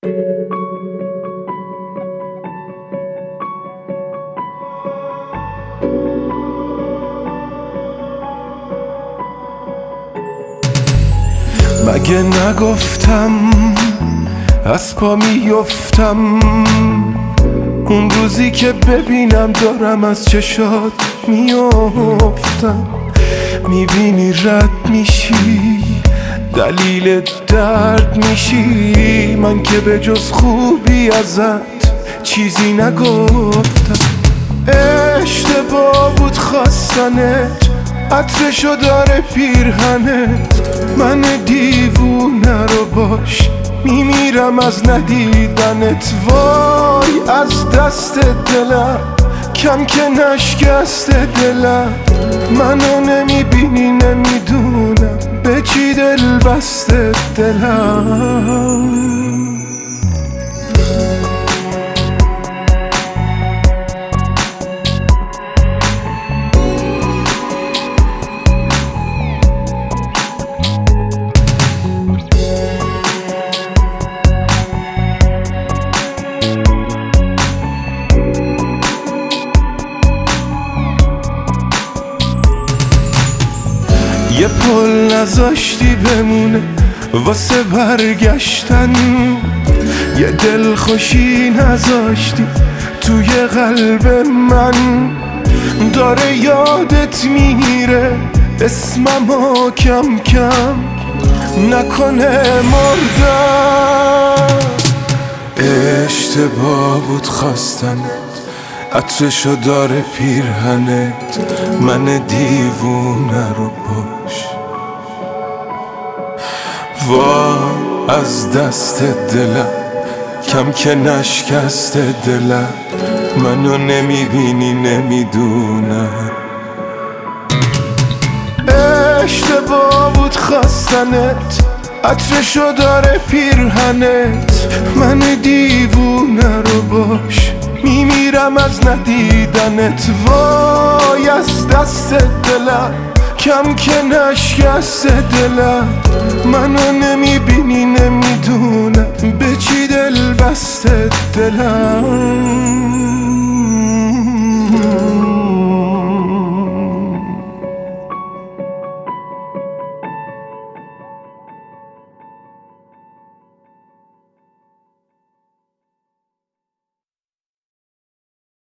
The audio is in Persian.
مگه نگفتم از پا میفتم اون روزی که ببینم دارم از چشات میفتم؟ میبینی رد میشی دلیل درد میشی، من که به جز خوبی ازت چیزی نگفتم. اشتباه بود خواستنت، عطرشو داره پیرهنت، من دیوونه رو باش میمیرم از ندیدنت. وای از دست دلم کم که نشکست دلم، منو نمیبینی نمیدونم به چی دل بسته دلم. یه پل نذاشتی بمونه واسه برگشتن، یه دل خوشی نذاشتی توی قلب من. داره یادت میره اسممو کم کم، نکنه مردم. اشتباه بود خواستنت، عطرشو داره پیرهنت، من دیوونه رو باش. وای از دست دلم کم که نشکست دلم، منو نمیبینی نمیدونم. اشتباه بود خواستنت، عطرشو داره پیرهنت، من دیوونه رو باش میمیرم از ندیدنت. وای از دست دلم کم که نشکست دلم، منو نمیبینی نمیدونم به چی دل بسته دلم.